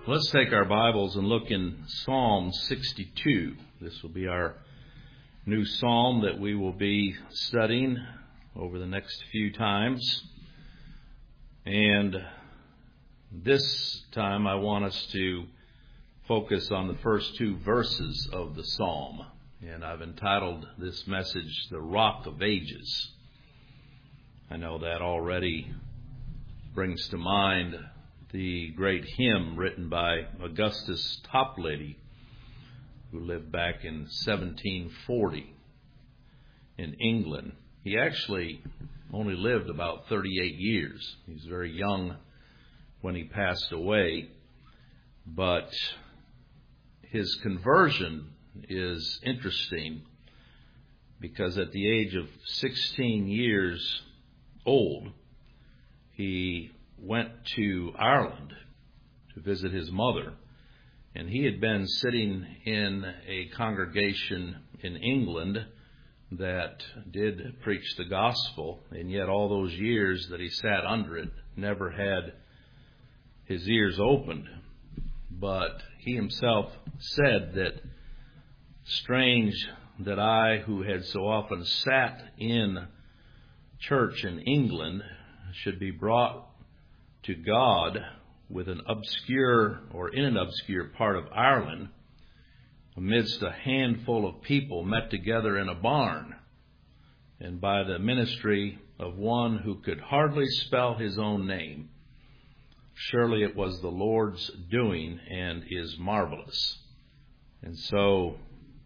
Let's take our Bibles and look in Psalm 62. This will be our new psalm that we will be studying over the next few times. And this time I want us to focus on the first two verses of the psalm. And I've entitled this message, The Rock of Ages. I know that already brings to mind the great hymn written by Augustus Toplady, who lived back in 1740 in England. He actually only lived about 38 years. He was very young when he passed away, but his conversion is interesting because at the age of 16 years old, he went to Ireland to visit his mother, and he had been sitting in a congregation in England that did preach the gospel, and yet all those years that he sat under it never had his ears opened. But he himself said that, strange that I, who had so often sat in church in England, should be brought to God with an obscure or in an obscure part of Ireland amidst a handful of people met together in a barn, and by the ministry of one who could hardly spell his own name. Surely it was the Lord's doing and is marvelous. And so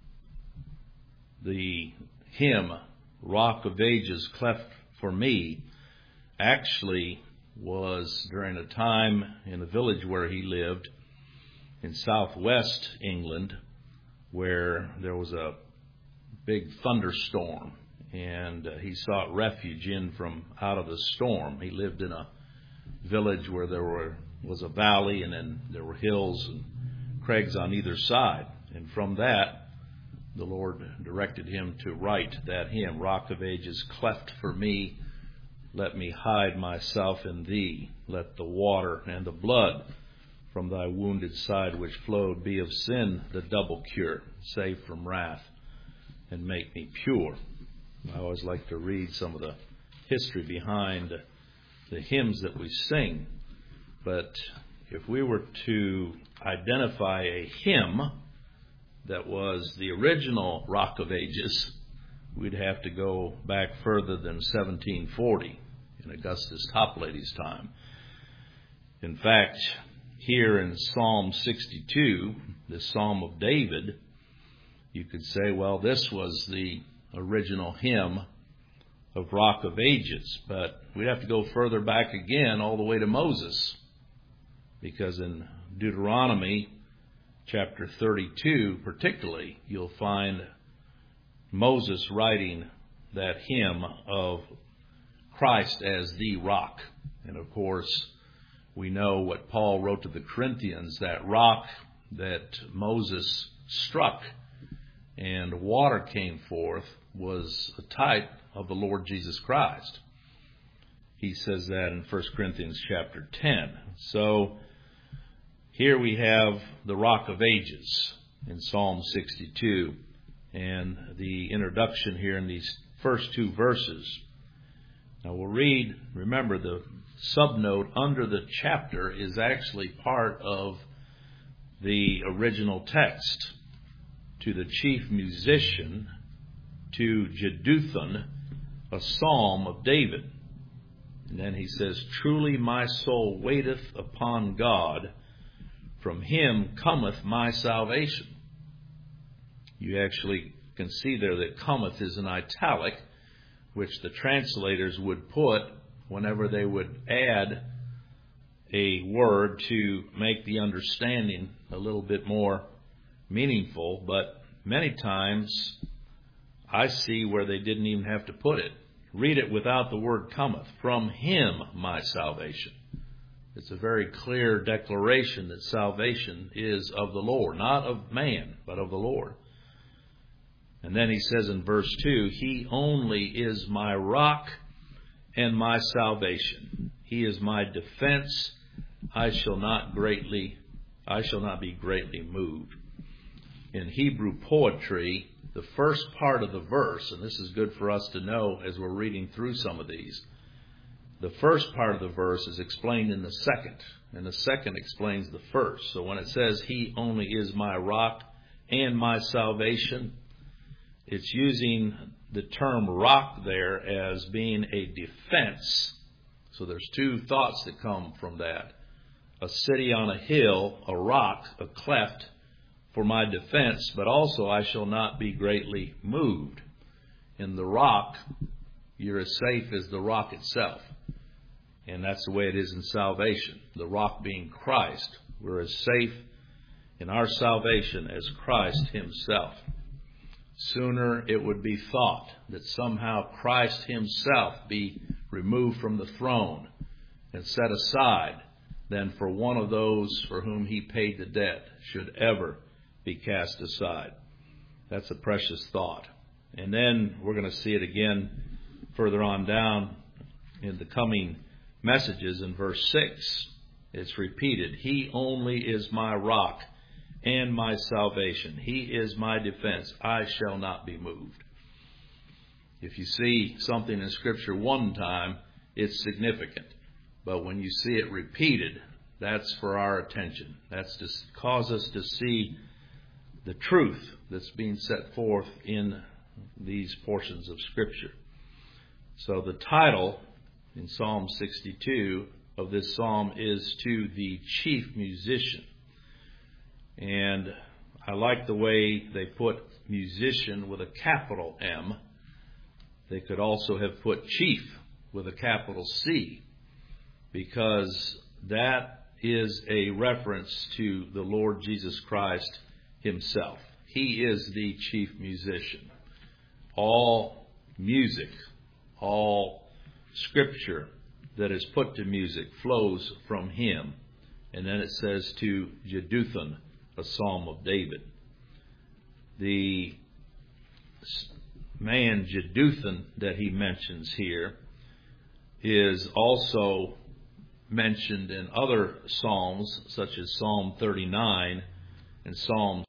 the hymn, Rock of Ages Cleft for Me, actually was during a time in the village where he lived in southwest England, where there was a big thunderstorm, and he sought refuge in from out of the storm. He lived in a village where there was a valley, and then there were hills and crags on either side. And from that, the Lord directed him to write that hymn, Rock of Ages, cleft for me, let me hide myself in thee. Let the water and the blood from thy wounded side which flowed be of sin the double cure. Save from wrath and make me pure. I always like to read some of the history behind the hymns that we sing. But if we were to identify a hymn that was the original Rock of Ages, we'd have to go back further than 1740 in Augustus Toplady's time. In fact, here in Psalm 62, the Psalm of David, you could say, well, this was the original hymn of Rock of Ages. But we'd have to go further back again, all the way to Moses, because in Deuteronomy chapter 32 particularly, you'll find Moses writing that hymn of Christ as the rock. And of course, we know what Paul wrote to the Corinthians, that rock that Moses struck and water came forth was a type of the Lord Jesus Christ. He says that in 1 Corinthians chapter 10. So here we have the Rock of Ages in Psalm 62. And the introduction here in these first two verses. Now we'll read, remember the subnote under the chapter is actually part of the original text. To the chief musician, to Jeduthun, a psalm of David. And then he says, truly my soul waiteth upon God, from him cometh my salvation. You actually can see there that cometh is in italic, which the translators would put whenever they would add a word to make the understanding a little bit more meaningful. But many times I see where they didn't even have to put it. Read it without the word cometh. From him my salvation. It's a very clear declaration that salvation is of the Lord, not of man, but of the Lord. And then he says in verse 2, he only is my rock and my salvation. He is my defense. I shall not greatly I shall not be greatly moved. In Hebrew poetry, the first part of the verse, and this is good for us to know as we're reading through some of these, the first part of the verse is explained in the second, and the second explains the first. So when it says, He only is my rock and my salvation, it's using the term rock there as being a defense. So there's two thoughts that come from that. A city on a hill, a rock, a cleft for my defense, but also I shall not be greatly moved. In the rock, you're as safe as the rock itself. And that's the way it is in salvation. The rock being Christ. We're as safe in our salvation as Christ Himself. Sooner it would be thought that somehow Christ Himself be removed from the throne and set aside than for one of those for whom He paid the debt should ever be cast aside. That's a precious thought. And then we're going to see it again further on down in the coming messages in verse 6. It's repeated. He only is my rock and my salvation. He is my defense. I shall not be moved. If you see something in Scripture one time, it's significant. But when you see it repeated, that's for our attention. That's to cause us to see the truth that's being set forth in these portions of Scripture. So the title in Psalm 62 of this psalm is To the Chief Musician. And I like the way they put musician with a capital M. They could also have put chief with a capital C, because that is a reference to the Lord Jesus Christ Himself. He is the chief musician. All music, all Scripture that is put to music flows from Him. And then it says to Jeduthun, a psalm of David. The man Jeduthun that he mentions here is also mentioned in other psalms, such as Psalm 39 and Psalm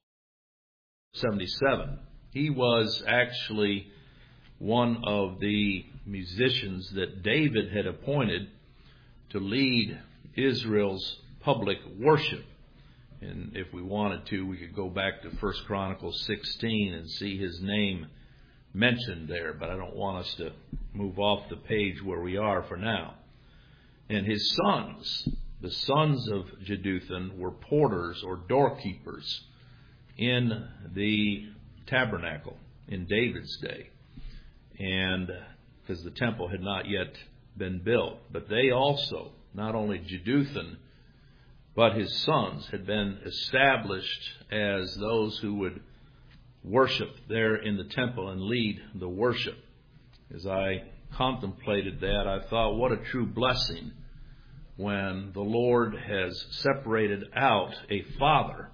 77. He was actually one of the musicians that David had appointed to lead Israel's public worship. And if we wanted to, we could go back to 1 Chronicles 16 and see his name mentioned there, but I don't want us to move off the page where we are for now. And his sons, the sons of Jeduthun, were porters or doorkeepers in the tabernacle in David's day. And because the temple had not yet been built. But they also, not only Jeduthun, but his sons had been established as those who would worship there in the temple and lead the worship. As I contemplated that, I thought, what a true blessing when the Lord has separated out a father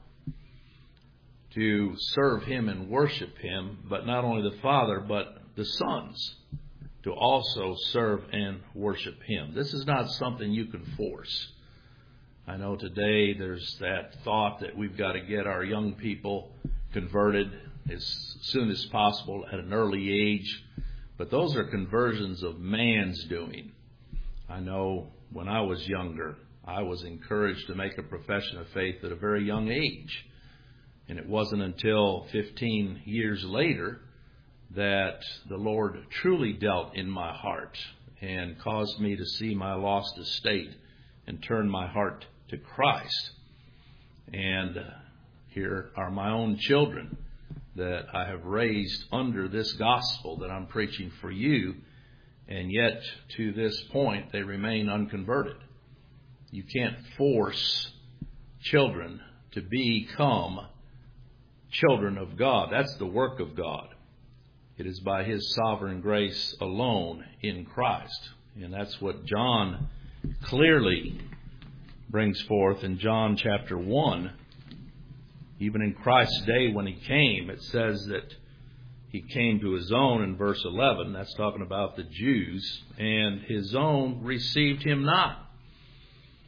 to serve Him and worship Him, but not only the father, but the sons to also serve and worship Him. This is not something you can force. I know today there's that thought that we've got to get our young people converted as soon as possible at an early age. But those are conversions of man's doing. I know when I was younger, I was encouraged to make a profession of faith at a very young age. And it wasn't until 15 years later that the Lord truly dealt in my heart and caused me to see my lost estate and turn my heart to Christ. And here are my own children that I have raised under this gospel that I'm preaching for you, and yet to this point they remain unconverted. You can't force children to become children of God. That's the work of God. It is by His sovereign grace alone in Christ. And that's what John clearly brings forth in John chapter 1. Even in Christ's day when He came, it says that He came to His own in verse 11. That's talking about the Jews. And His own received Him not.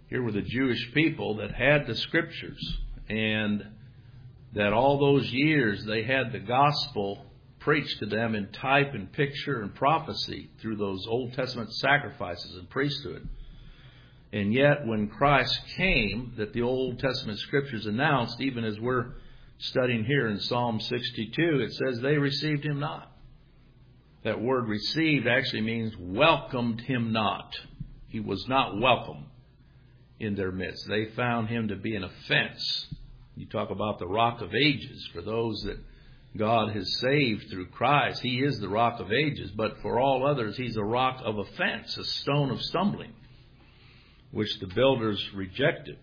Here were the Jewish people that had the Scriptures, and that all those years they had the gospel preached to them in type and picture and prophecy through those Old Testament sacrifices and priesthood. And yet when Christ came, that the Old Testament Scriptures announced, even as we're studying here in Psalm 62, it says they received him not. That word received actually means welcomed him not. He was not welcome in their midst. They found him to be an offense. You talk about the Rock of Ages. For those that God has saved through Christ, he is the Rock of Ages. But for all others, he's a rock of offense, a stone of stumbling, which the builders rejected.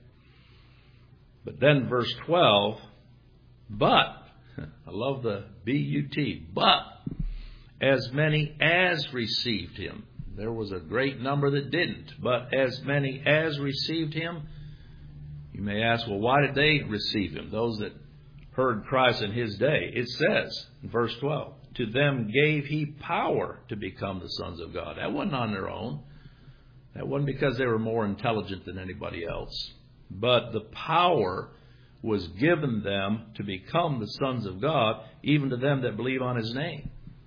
But then verse 12, but, I love the B-U-T, but as many as received him. There was a great number that didn't, but as many as received him. You may ask, well, why did they receive him? Those that heard Christ in his day. It says in verse 12, to them gave he power to become the sons of God. That wasn't on their own. That wasn't because they were more intelligent than anybody else. But the power was given them to become the sons of God, even to them that believe on his name.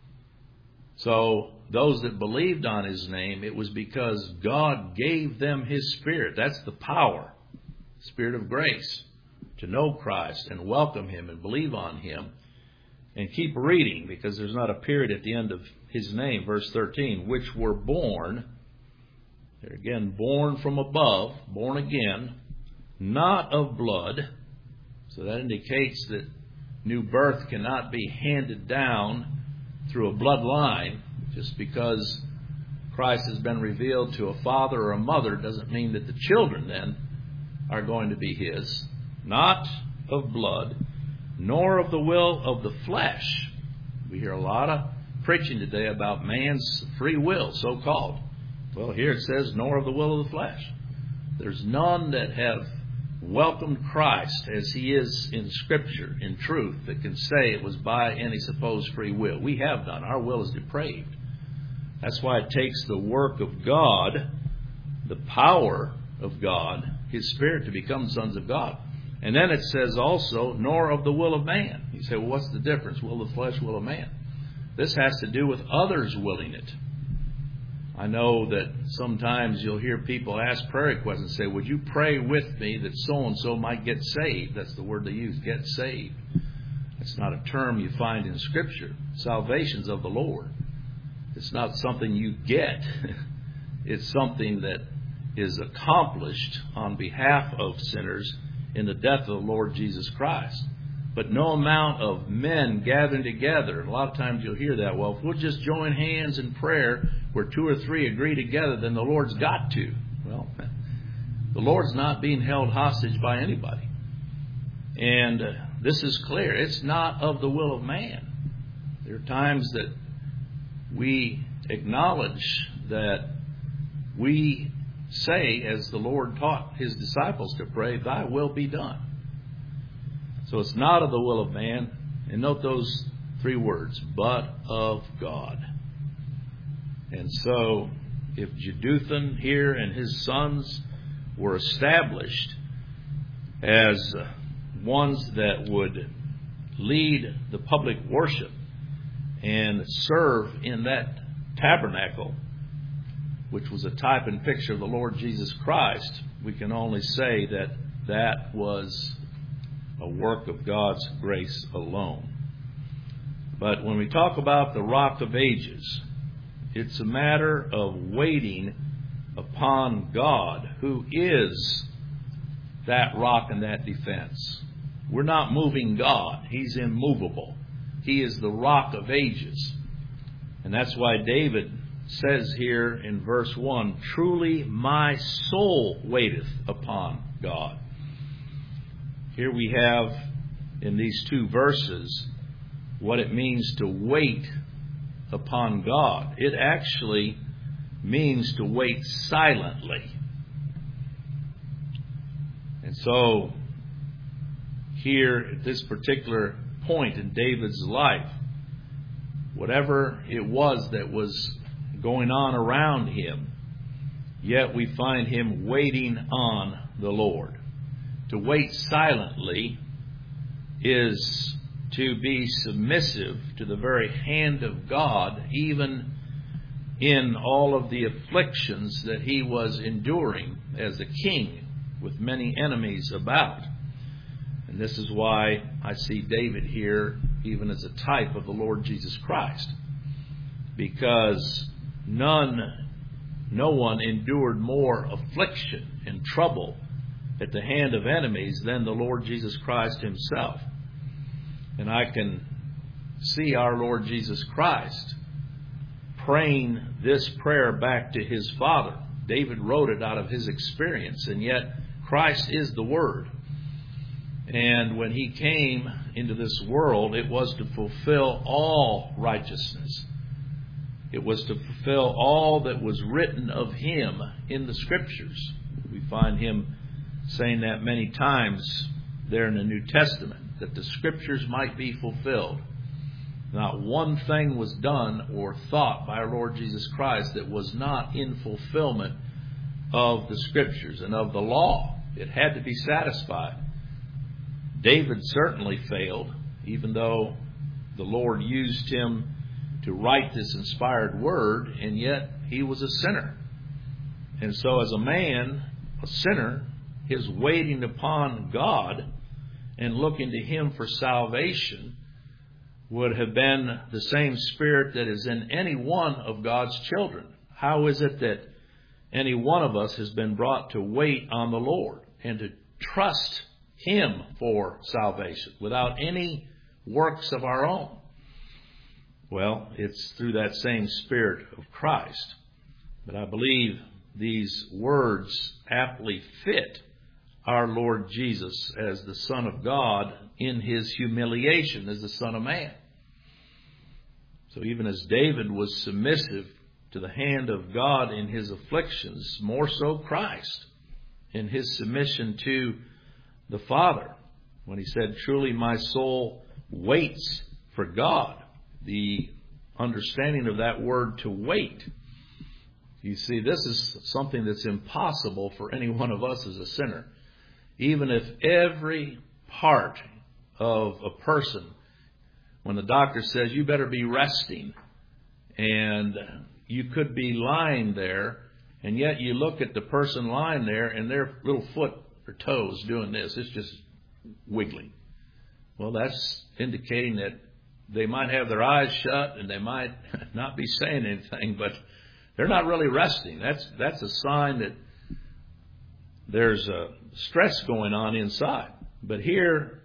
So those that believed on his name, it was because God gave them his Spirit. That's the power, Spirit of grace, to know Christ and welcome him and believe on him. And keep reading, because there's not a period at the end of his name. Verse 13, which were born, they're again born from above, born again, not of blood. So that indicates that new birth cannot be handed down through a bloodline. Just because Christ has been revealed to a father or a mother doesn't mean that the children then are going to be his. Not of blood, nor of the will of the flesh. We hear a lot of preaching today about man's free will, so-called. Well, here it says, nor of the will of the flesh. There's none that have welcomed Christ as he is in Scripture, in truth, that can say it was by any supposed free will. We have none. Our will is depraved. That's why it takes the work of God, the power of God, his Spirit, to become sons of God. And then it says also, nor of the will of man. You say, well, what's the difference? Will of the flesh, will of man? This has to do with others willing it. I know that sometimes you'll hear people ask prayer requests and say, would you pray with me that so-and-so might get saved? That's the word they use, get saved. It's not a term you find in Scripture. Salvation's of the Lord. It's not something you get. It's something that is accomplished on behalf of sinners in the death of the Lord Jesus Christ. But no amount of men gathering together. And a lot of times you'll hear that. Well, if we'll just join hands in prayer where 2 or 3 agree together, then the Lord's got to. Well, the Lord's not being held hostage by anybody. And this is clear. It's not of the will of man. There are times that we acknowledge that we say, as the Lord taught his disciples to pray, thy will be done. So it's not of the will of man. And note those 3 words, but of God. And so if Jeduthun here and his sons were established as ones that would lead the public worship and serve in that tabernacle, which was a type and picture of the Lord Jesus Christ, we can only say that that was a work of God's grace alone. But when we talk about the Rock of Ages, it's a matter of waiting upon God, who is that rock and that defense. We're not moving God. He's immovable. He is the Rock of Ages. And that's why David says here in verse 1, truly my soul waiteth upon God. Here we have in these 2 verses what it means to wait upon God. It actually means to wait silently. And so here at this particular point in David's life, whatever it was that was going on around him, yet we find him waiting on the Lord. To wait silently is to be submissive to the very hand of God, even in all of the afflictions that he was enduring as a king with many enemies about. And this is why I see David here even as a type of the Lord Jesus Christ, because no one endured more affliction and trouble at the hand of enemies than the Lord Jesus Christ himself. And I can see our Lord Jesus Christ praying this prayer back to his Father. David wrote it out of his experience, and yet Christ is the Word. And when he came into this world, it was to fulfill all righteousness. It was to fulfill all that was written of him in the Scriptures. We find him saying that many times there in the New Testament, that the Scriptures might be fulfilled. Not one thing was done or thought by our Lord Jesus Christ that was not in fulfillment of the Scriptures and of the law. It had to be satisfied. David certainly failed, even though the Lord used him to write this inspired word, and yet he was a sinner. And so as a man, a sinner, his waiting upon God and looking to him for salvation would have been the same spirit that is in any one of God's children. How is it that any one of us has been brought to wait on the Lord and to trust him for salvation without any works of our own? Well, it's through that same Spirit of Christ. But I believe these words aptly fit our Lord Jesus as the Son of God in his humiliation as the Son of Man. So even as David was submissive to the hand of God in his afflictions, more so Christ in his submission to the Father, when he said, "Truly my soul waits for God." The understanding of that word, to wait. You see, this is something that's impossible for any one of us as a sinner. Even if every part of a person, when the doctor says you better be resting, and you could be lying there, and yet you look at the person lying there and their little foot or toes doing this, it's just wiggling. Well, that's indicating that they might have their eyes shut and they might not be saying anything, but they're not really resting. That's a sign that there's a stress going on inside. But here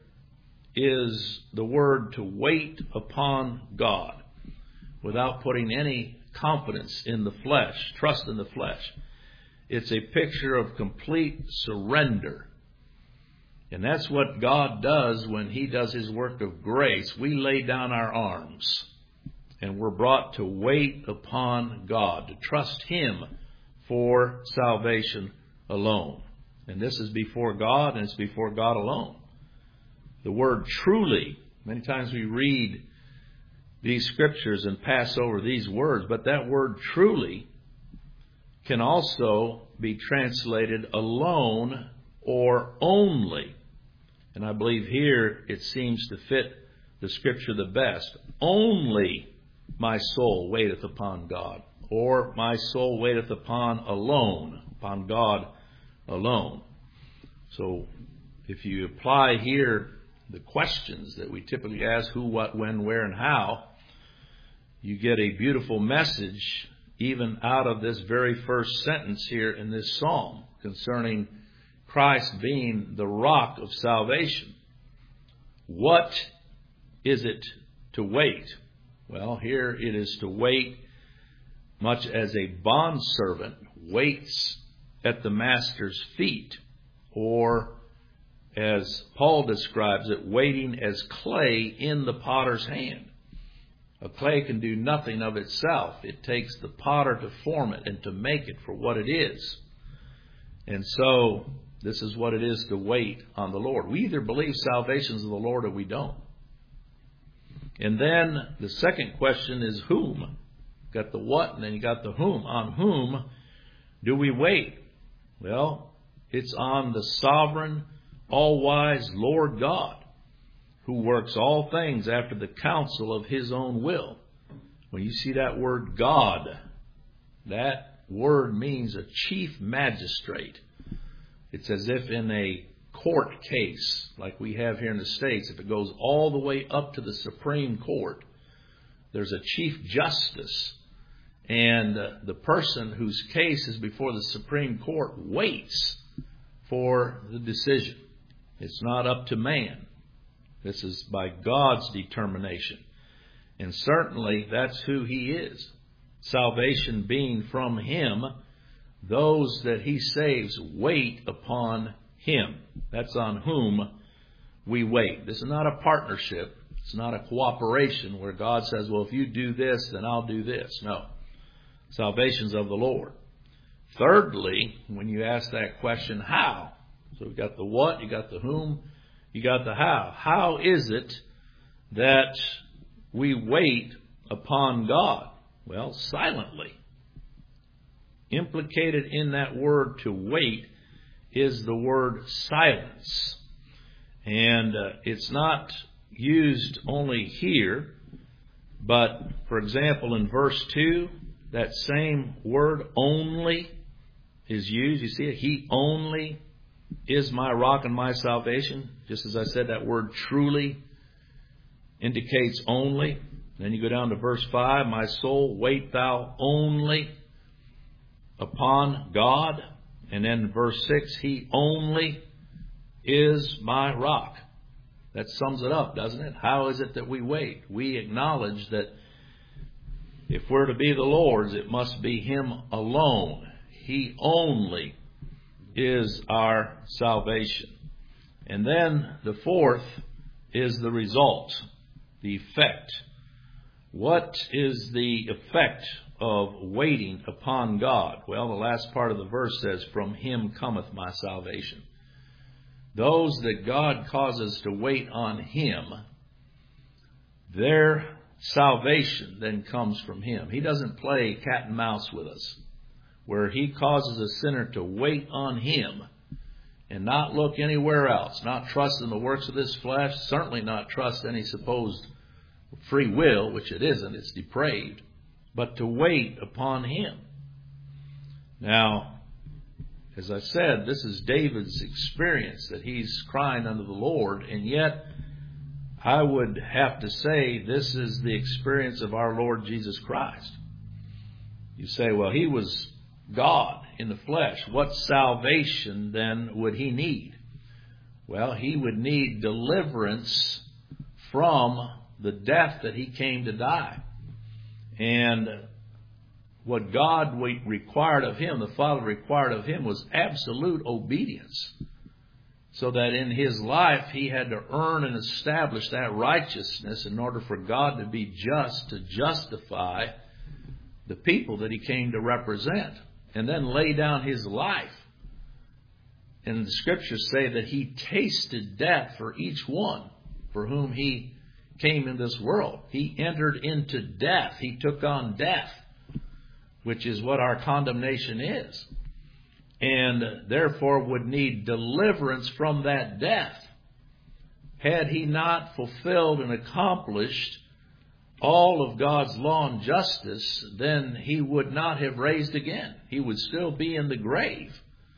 is the word to wait upon God without putting any confidence in the flesh, trust in the flesh. It's a picture of complete surrender. And that's what God does when he does his work of grace. We lay down our arms and we're brought to wait upon God, to trust him for salvation alone. And this is before God, and it's before God alone. The word truly, many times we read these scriptures and pass over these words, but that word truly can also be translated alone or only. And I believe here it seems to fit the scripture the best. Only my soul waiteth upon God, or my soul waiteth upon God alone. So if you apply here the questions that we typically ask, who, what, when, where, and how, you get a beautiful message even out of this very first sentence here in this psalm concerning Christ being the rock of salvation. What is it to wait? Well, here it is to wait much as a bondservant waits at the master's feet, or as Paul describes it, waiting as clay in the potter's hand. A clay can do nothing of itself. It takes the potter to form it and to make it for what it is. And so this is what it is to wait on the Lord. We either believe salvation is of the Lord or we don't. And then the second question is whom. Got the what and then you got the whom. On whom do we wait? Well, it's on the sovereign, all-wise Lord God, who works all things after the counsel of His own will. When you see that word God, that word means a chief magistrate. It's as if in a court case, like we have here in the States, if it goes all the way up to the Supreme Court, there's a chief justice. And the person whose case is before the Supreme Court waits for the decision. It's not up to man. This is by God's determination. And certainly that's who He is. Salvation being from Him, those that He saves wait upon Him. That's on whom we wait. This is not a partnership. It's not a cooperation where God says, well, if you do this, then I'll do this. No. Salvation's of the Lord. Thirdly, when you ask that question, how? So we've got the what, you got the whom, you got the how. How is it that we wait upon God? Well, silently. Implicated in that word to wait is the word silence. And it's not used only here, but for example in verse 2, that same word only is used. You see it? He only is my rock and my salvation. Just as I said, that word truly indicates only. Then you go down to verse 5, my soul, wait thou only upon God. And then verse 6, He only is my rock. That sums it up, doesn't it? How is it that we wait? We acknowledge that if we're to be the Lord's, it must be Him alone. He only is our salvation. And then the fourth is the result, the effect. What is the effect of waiting upon God? Well, the last part of the verse says, from Him cometh my salvation. Those that God causes to wait on Him, their salvation then comes from Him. He doesn't play cat and mouse with us, where He causes a sinner to wait on Him and not look anywhere else, not trust in the works of this flesh, certainly not trust any supposed free will, which it isn't, it's depraved, but to wait upon Him. Now, as I said, this is David's experience, that he's crying unto the Lord, and yet I would have to say this is the experience of our Lord Jesus Christ. You say, well, He was God in the flesh. What salvation then would He need? Well, He would need deliverance from the death that He came to die. And what God required of Him, the Father required of Him, was absolute obedience. So that in His life He had to earn and establish that righteousness in order for God to be just, to justify the people that He came to represent. And then lay down His life. And the Scriptures say that He tasted death for each one for whom He came in this world. He entered into death. He took on death, which is what our condemnation is. And therefore would need deliverance from that death. Had He not fulfilled and accomplished all of God's law and justice, then He would not have raised again. He would still be in the grave.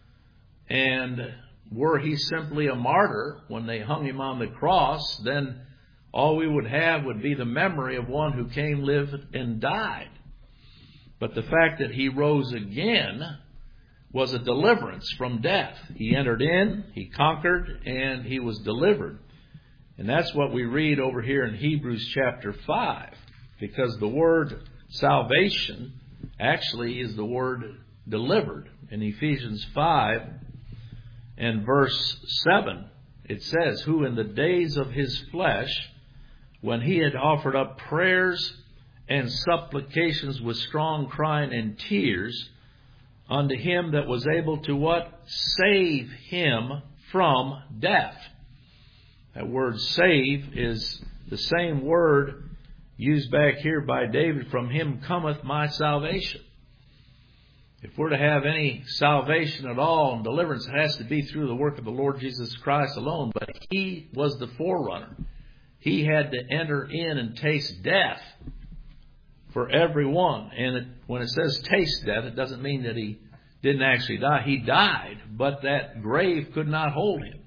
And were He simply a martyr when they hung Him on the cross, then all we would have would be the memory of one who came, lived, and died. But the fact that He rose again was a deliverance from death. He entered in, He conquered, and He was delivered. And that's what we read over here in Hebrews chapter 5. Because the word salvation actually is the word delivered. In Ephesians 5 and verse 7, it says, who in the days of His flesh, when He had offered up prayers and supplications with strong crying and tears unto Him that was able to what? Save him from death. That word save is the same word used back here by David, from Him cometh my salvation. If we're to have any salvation at all and deliverance, it has to be through the work of the Lord Jesus Christ alone. But He was the forerunner. He had to enter in and taste death for everyone. And when it says taste death, it doesn't mean that He didn't actually die. He died, but that grave could not hold Him.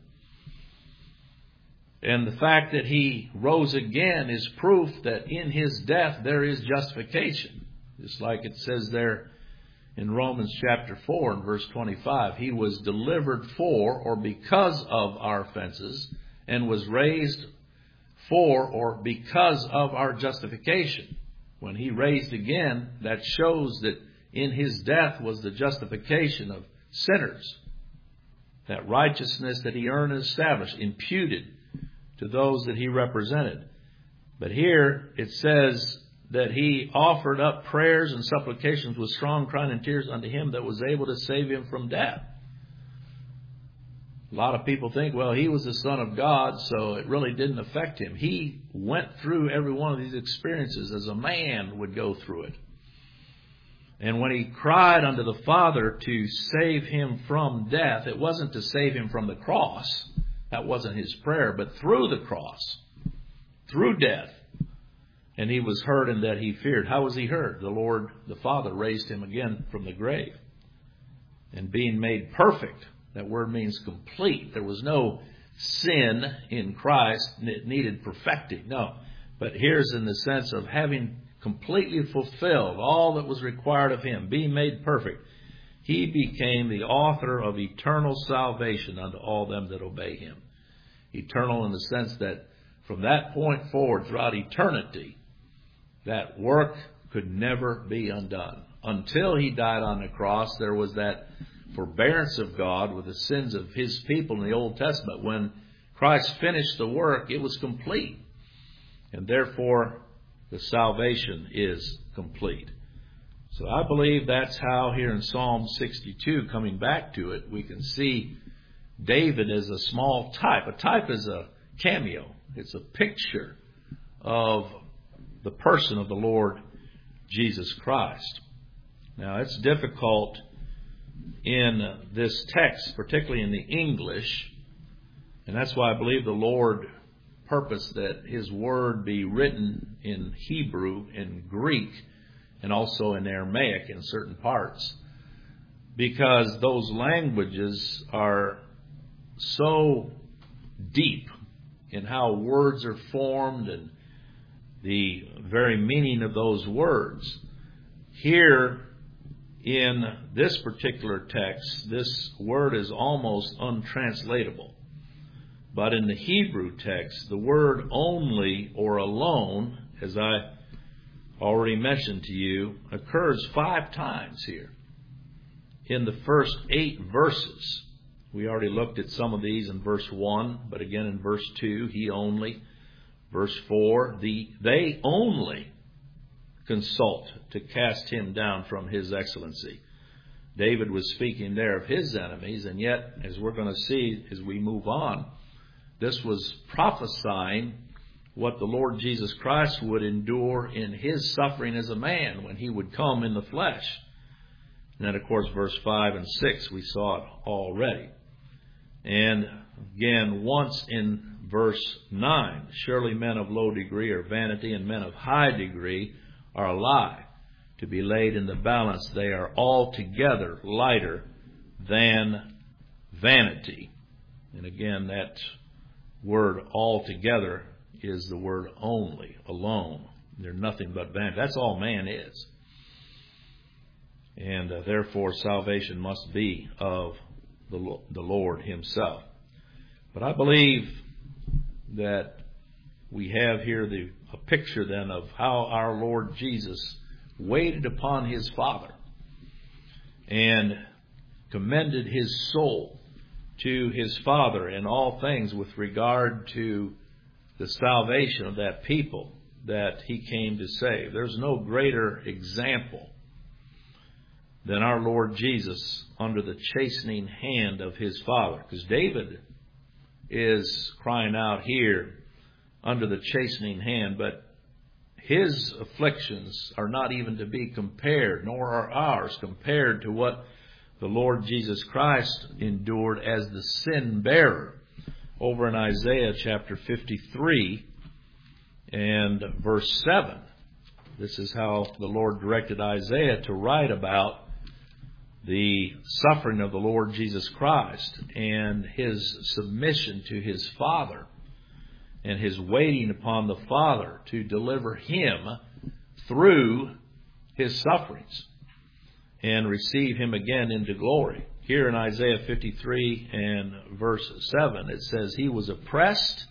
And the fact that He rose again is proof that in His death there is justification. Just like it says there in Romans chapter 4 and verse 25, He was delivered for or because of our offenses and was raised for or because of our justification. When He raised again, that shows that in His death was the justification of sinners. That righteousness that He earned and established, imputed to those that He represented. But here it says that He offered up prayers and supplications with strong crying and tears unto Him that was able to save him from death. A lot of people think, well, He was the Son of God, so it really didn't affect Him. He went through every one of these experiences as a man would go through it. And when He cried unto the Father to save Him from death, it wasn't to save Him from the cross. That wasn't His prayer, but through the cross, through death. And He was heard in that He feared. How was He heard? The Lord, the Father, raised Him again from the grave. And being made perfect, that word means complete. There was no sin in Christ that needed perfecting. No. But here's in the sense of having completely fulfilled all that was required of Him, being made perfect. He became the author of eternal salvation unto all them that obey Him. Eternal in the sense that from that point forward throughout eternity, that work could never be undone. Until He died on the cross, there was that forbearance of God with the sins of His people in the Old Testament. When Christ finished the work, it was complete. And therefore, the salvation is complete. So I believe that's how here in Psalm 62, coming back to it, we can see David as a small type. A type is a cameo. It's a picture of the person of the Lord Jesus Christ. Now, it's difficult in this text, particularly in the English, and that's why I believe the Lord purposed that His Word be written in Hebrew, in Greek, and also in Aramaic in certain parts, because those languages are so deep in how words are formed and the very meaning of those words. Here in this particular text, this word is almost untranslatable. But in the Hebrew text, the word only or alone, as I already mentioned to you, occurs 5 times here in the first 8 verses. We already looked at some of these in verse 1, but again in verse 2, He only. Verse 4, they only consult to cast Him down from His excellency. David was speaking there of his enemies, and yet, as we're going to see as we move on, this was prophesying what the Lord Jesus Christ would endure in His suffering as a man when He would come in the flesh. And then, of course, verse 5 and 6, we saw it already. And again, once in verse 9, surely men of low degree are vanity, and men of high degree are a lie. To be laid in the balance, they are altogether lighter than vanity. And again, that word altogether is the word only, alone. They're nothing but vanity. That's all man is. And therefore salvation must be of the Lord Himself. But I believe that we have here a picture then of how our Lord Jesus waited upon His Father and commended His soul to His Father in all things with regard to the salvation of that people that He came to save. There's no greater example than our Lord Jesus under the chastening hand of His Father. Because David is crying out here under the chastening hand, but His afflictions are not even to be compared, nor are ours compared to what the Lord Jesus Christ endured as the sin bearer. Over in Isaiah chapter 53 and verse 7, this is how the Lord directed Isaiah to write about the suffering of the Lord Jesus Christ and His submission to His Father and His waiting upon the Father to deliver Him through His sufferings and receive Him again into glory. Here in Isaiah 53 and verse 7, it says, He was oppressed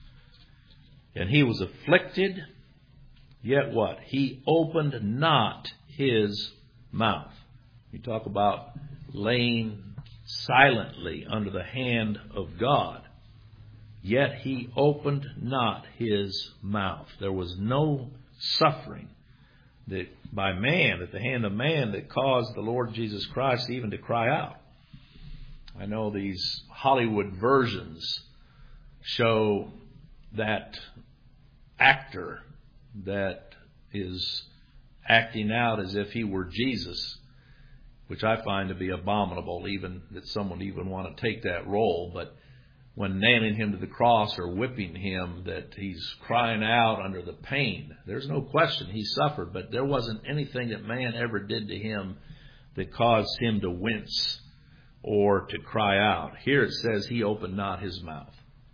and He was afflicted, yet what? He opened not His mouth. You talk about laying silently under the hand of God. Yet He opened not His mouth. There was no suffering that by man, at the hand of man, that caused the Lord Jesus Christ even to cry out. I know these Hollywood versions show that actor that is acting out as if he were Jesus, which I find to be abominable, even that someone even want to take that role. But when nailing Him to the cross or whipping Him, that He's crying out under the pain. There's no question He suffered, but there wasn't anything that man ever did to Him that caused Him to wince or to cry out. Here it says He opened not His mouth.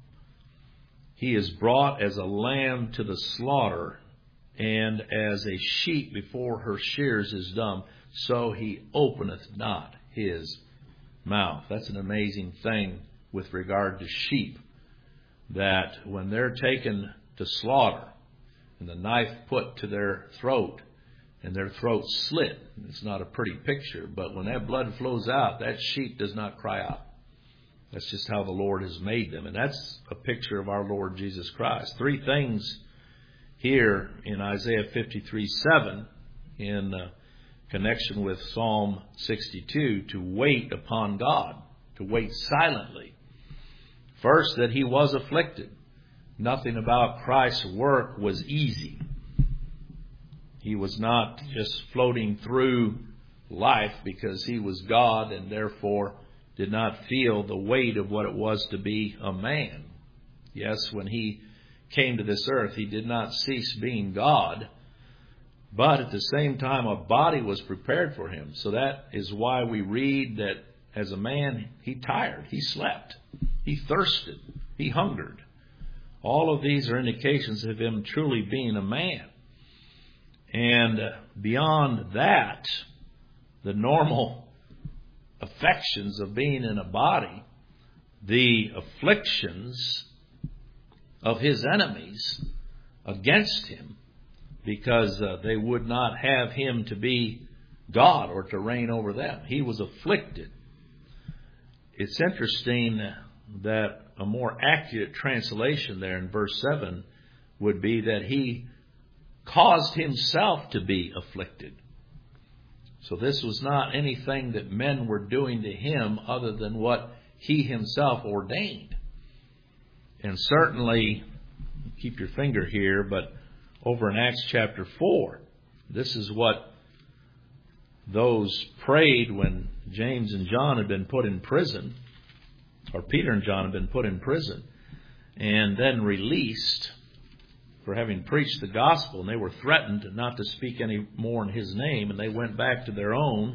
He is brought as a lamb to the slaughter, and as a sheep before her shears is dumb, so He openeth not His mouth. That's an amazing thing with regard to sheep, that when they're taken to slaughter and the knife put to their throat and their throat slit, it's not a pretty picture, but when that blood flows out, that sheep does not cry out. That's just how the Lord has made them, and that's a picture of our Lord Jesus Christ. Three things here in Isaiah 53:7 in connection with Psalm 62 to wait upon God, to wait silently. First, that He was afflicted. Nothing about Christ's work was easy. He was not just floating through life because He was God and therefore did not feel the weight of what it was to be a man. Yes, when He came to this earth, He did not cease being God, but at the same time a body was prepared for Him. So that is why we read that as a man, He tired, He slept, He thirsted, He hungered. All of these are indications of Him truly being a man. And beyond that, the normal affections of being in a body, the afflictions of His enemies against Him, because they would not have Him to be God or to reign over them. He was afflicted. It's interesting that a more accurate translation there in verse 7 would be that He caused Himself to be afflicted. So this was not anything that men were doing to Him other than what He Himself ordained. And certainly, keep your finger here, but over in Acts chapter 4, this is what those prayed when James and John had been put in prison, or Peter and John had been put in prison, and then released for having preached the gospel, and they were threatened not to speak any more in His name, and they went back to their own.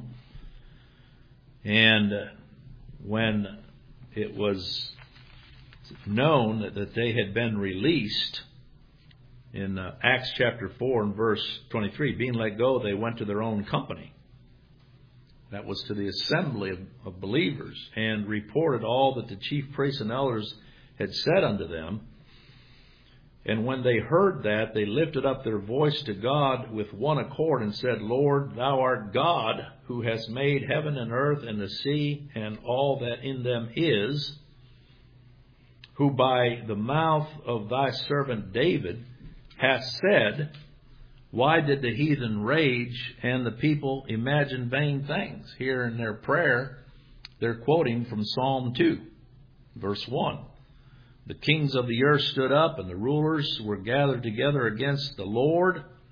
And when it was known that they had been released, in Acts chapter 4 and verse 23, being let go, they went to their own company. That was to the assembly of believers, and reported all that the chief priests and elders had said unto them. And when they heard that, they lifted up their voice to God with one accord and said, Lord, Thou art God, who hast made heaven and earth and the sea and all that in them is, who by the mouth of Thy servant David hath said, Why did the heathen rage and the people imagine vain things? Here in their prayer, they're quoting from Psalm 2, verse 1. The kings of the earth stood up, and the rulers were gathered together against the Lord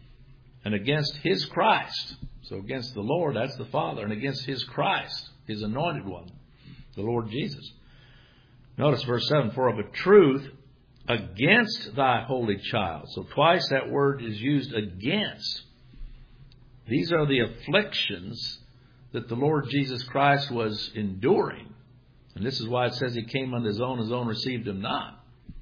and against His Christ. So against the Lord, that's the Father, and against His Christ, His anointed one, the Lord Jesus. Notice verse 7, for of a truth, against thy holy child. So twice that word is used, against. These are the afflictions that the Lord Jesus Christ was enduring. And this is why it says He came unto His own received Him not.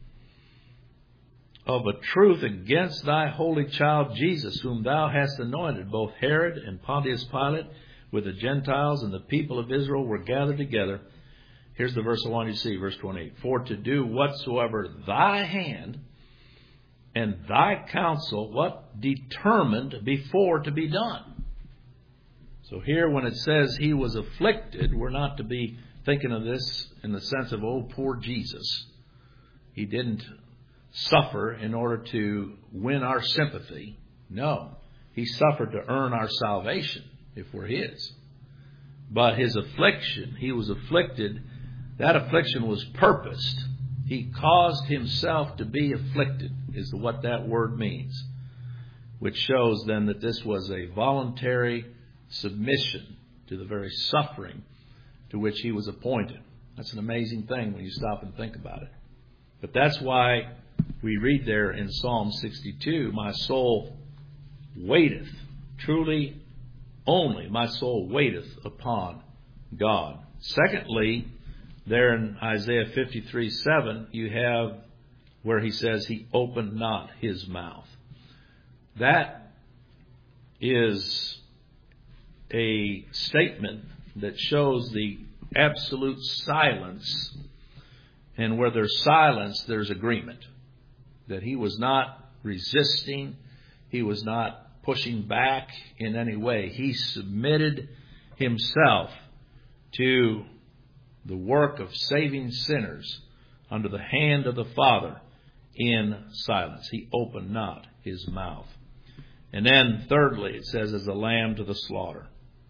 Of a truth, against thy holy child Jesus, whom thou hast anointed, both Herod and Pontius Pilate with the Gentiles and the people of Israel were gathered together. Here's the verse I want you to see, verse 28. For to do whatsoever thy hand and thy counsel, what? Determined before to be done. So here when it says He was afflicted, we're not to be thinking of this in the sense of, oh, poor Jesus. He didn't suffer in order to win our sympathy. No, He suffered to earn our salvation if we're His. But His affliction, He was afflicted. That affliction was purposed. He caused Himself to be afflicted, is what that word means. Which shows then that this was a voluntary submission to the very suffering to which He was appointed. That's an amazing thing when you stop and think about it. But that's why we read there in Psalm 62, my soul waiteth, truly only my soul waiteth upon God. Secondly, there in Isaiah 53:7, you have where He says He opened not His mouth. That is a statement that shows the absolute silence. And where there's silence, there's agreement. That He was not resisting. He was not pushing back in any way. He submitted Himself to the work of saving sinners under the hand of the Father in silence. He opened not His mouth. And then thirdly, it says, as a lamb to the slaughter.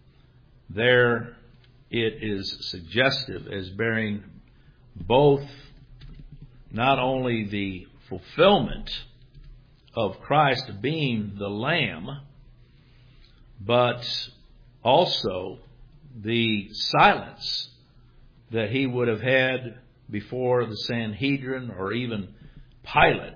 There it is suggestive as bearing both not only the fulfillment of Christ being the Lamb, but also the silence that He would have had before the Sanhedrin or even Pilate,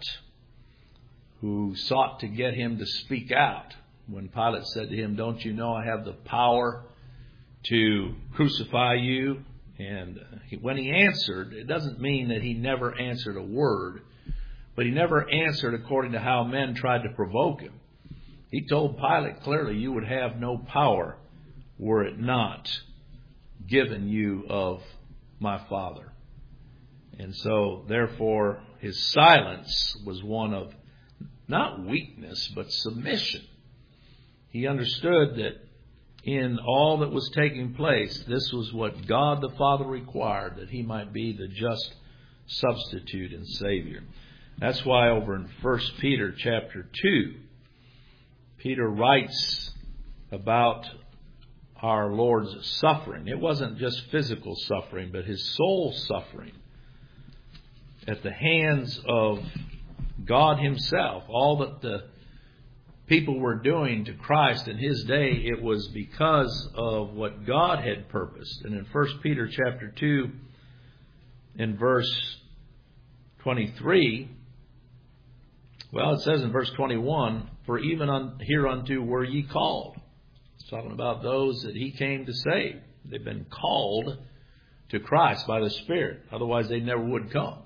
who sought to get Him to speak out. When Pilate said to Him, don't you know I have the power to crucify you? And when He answered, it doesn't mean that He never answered a word, but He never answered according to how men tried to provoke Him. He told Pilate clearly, you would have no power were it not given you of my Father. And so, therefore, His silence was one of not weakness, but submission. He understood that in all that was taking place, this was what God the Father required, that He might be the just substitute and Savior. That's why over in 1 Peter chapter 2, Peter writes about our Lord's suffering. It wasn't just physical suffering, but His soul suffering at the hands of God Himself. All that the people were doing to Christ in His day, it was because of what God had purposed. And in 1 Peter chapter 2, in verse 23, well, it says in verse 21, for even hereunto were ye called. It's talking about those that He came to save. They've been called to Christ by the Spirit. Otherwise, they never would come.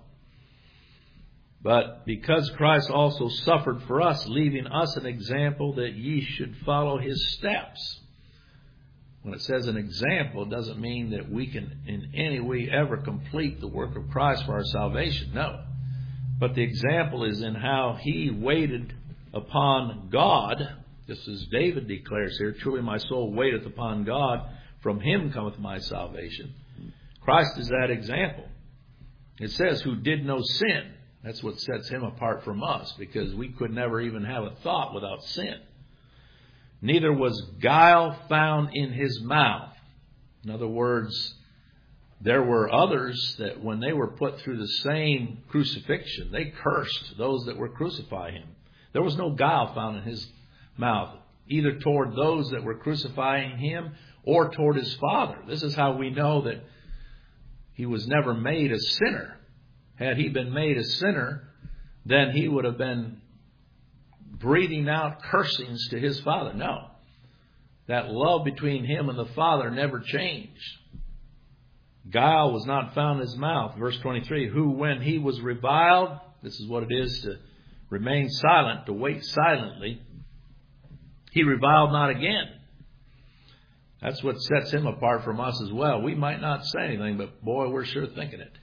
But because Christ also suffered for us, leaving us an example that ye should follow His steps. When it says an example, it doesn't mean that we can in any way ever complete the work of Christ for our salvation. No. But the example is in how He waited upon God, just as David declares here, truly my soul waiteth upon God, from Him cometh my salvation. Christ is that example. It says, who did no sin. That's what sets Him apart from us, because we could never even have a thought without sin. Neither was guile found in His mouth. In other words, there were others that when they were put through the same crucifixion, they cursed those that were crucifying Him. There was no guile found in His mouth. either toward those that were crucifying him or toward his Father. This is how we know that he was never made a sinner. Had he been made a sinner, then he would have been breathing out cursings to his Father. No. That love between him and the Father never changed. Guile was not found in his mouth. Verse 23, who when he was reviled, this is what it is to remain silent, to wait silently, he reviled not again. That's what sets him apart from us as well. We might not say anything, but boy, we're sure thinking it.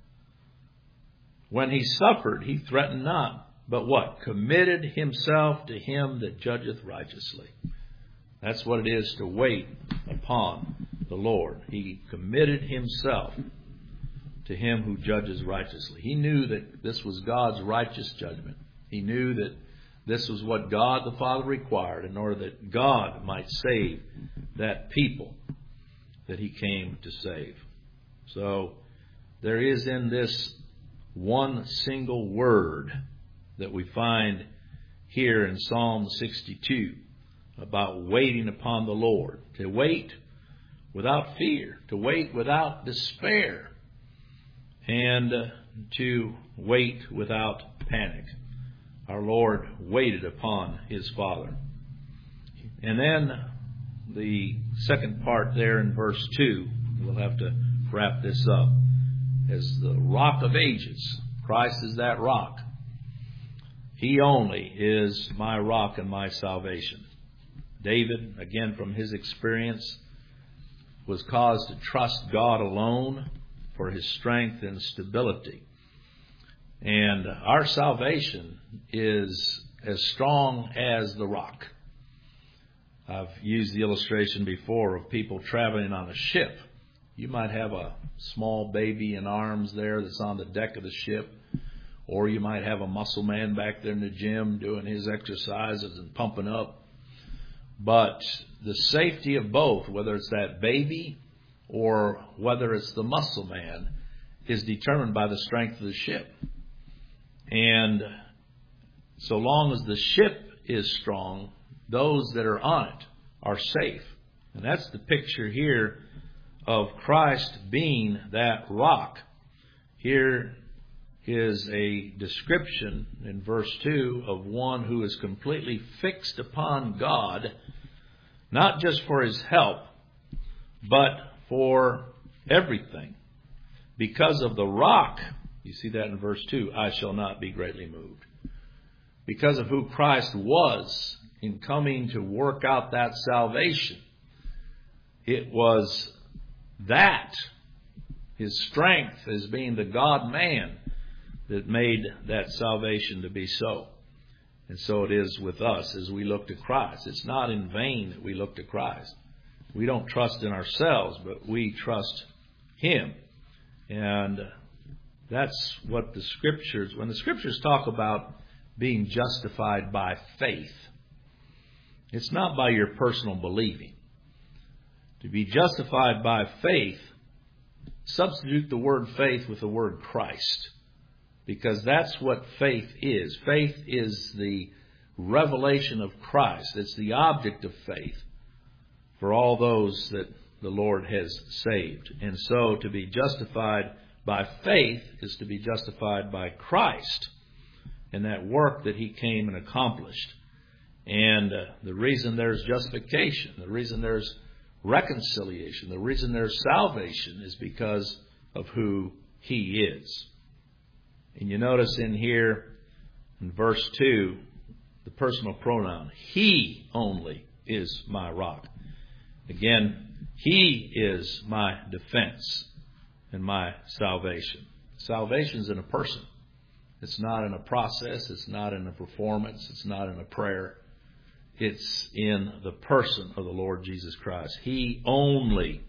When he suffered, he threatened not, but what? Committed himself to him that judgeth righteously. That's what it is to wait upon the Lord. He committed himself to him who judges righteously. He knew that this was God's righteous judgment. He knew that this was what God the Father required in order that God might save that people that he came to save. So there is in this one single word that we find here in Psalm 62 about waiting upon the Lord. To wait without fear, to wait without despair, and to wait without panic. Our Lord waited upon his Father. And then the second part there in verse 2, we'll have to wrap this up. As the rock of ages, Christ is that rock. He only is my rock and my salvation. David, again from his experience, was caused to trust God alone for his strength and stability. And our salvation is as strong as the rock. I've used the illustration before of people traveling on a ship. You might have a small baby in arms there that's on the deck of the ship, or you might have a muscle man back there in the gym doing his exercises and pumping up. But the safety of both, whether it's that baby or whether it's the muscle man, is determined by the strength of the ship. And so long as the ship is strong, those that are on it are safe. And that's the picture here of Christ being that rock. Here is a description in verse 2 of one who is completely fixed upon God, not just for his help, but for everything. Because of the rock, you see that in verse 2, I shall not be greatly moved. Because of who Christ was in coming to work out that salvation, it was that, his strength as being the God-man, that made that salvation to be so. And so it is with us as we look to Christ. It's not in vain that we look to Christ. We don't trust in ourselves, but we trust him. And that's what the Scriptures, when the Scriptures talk about being justified by faith, it's not by your personal believing. To be justified by faith, substitute the word faith with the word Christ. Because that's what faith is. Faith is the revelation of Christ. It's the object of faith for all those that the Lord has saved. And so to be justified by faith is to be justified by Christ and that work that he came and accomplished. And the reason there's justification, the reason there's reconciliation, the reason there's salvation is because of who he is. And you notice in here, in verse 2, the personal pronoun, he only is my rock. Again, he is my defense and my salvation. Salvation is in a person. It's not in a process. It's not in a performance. It's not in a prayer. It's in the person of the Lord Jesus Christ. He only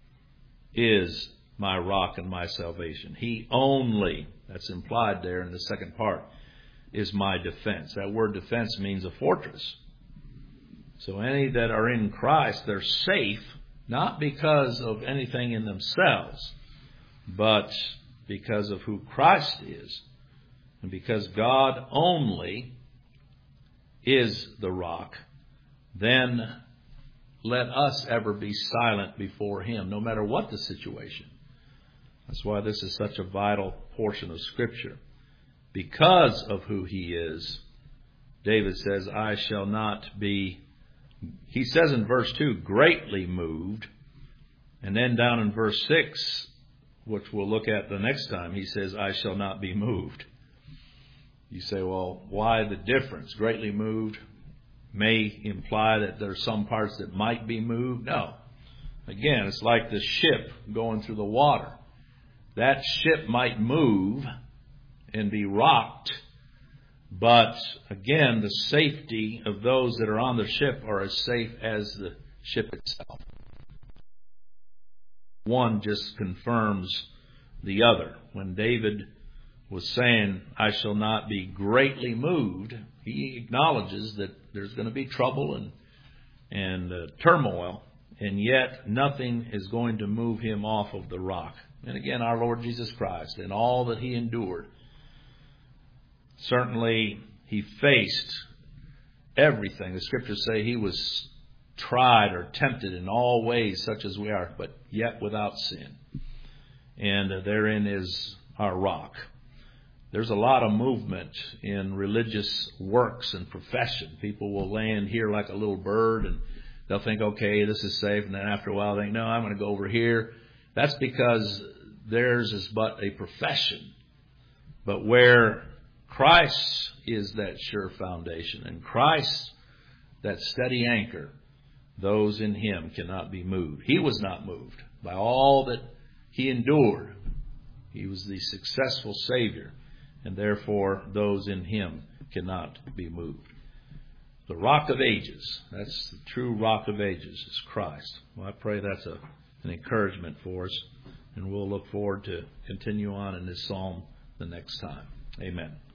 is my rock and my salvation. He only, that's implied there in the second part, is my defense. That word defense means a fortress. So any that are in Christ, they're safe, not because of anything in themselves, but because of who Christ is. And because God only is the rock, then let us ever be silent before Him, no matter what the situation. That's why this is such a vital portion of Scripture. Because of who He is, David says, I shall not be, he says in verse 2, greatly moved. And then down in verse 6, which we'll look at the next time, he says, I shall not be moved. You say, well, why the difference? Greatly moved may imply that there's some parts that might be moved. No. Again, it's like the ship going through the water. That ship might move and be rocked, but again, the safety of those that are on the ship are as safe as the ship itself. One just confirms the other. When David was saying, I shall not be greatly moved, he acknowledges that there's going to be trouble and turmoil, and yet nothing is going to move him off of the rock. And again, our Lord Jesus Christ, and all that He endured, certainly He faced everything. The Scriptures say He was tried or tempted in all ways such as we are, but yet without sin. And therein is our rock. There's a lot of movement in religious works and profession. People will land here like a little bird and they'll think, okay, this is safe. And then after a while they think, no, I'm going to go over here. That's because theirs is but a profession. But where Christ is that sure foundation and Christ that steady anchor, those in Him cannot be moved. He was not moved by all that He endured. He was the successful Savior, and therefore those in Him cannot be moved. The Rock of Ages, that's the true Rock of Ages, is Christ. Well, I pray that's an encouragement for us, and we'll look forward to continue on in this psalm the next time. Amen.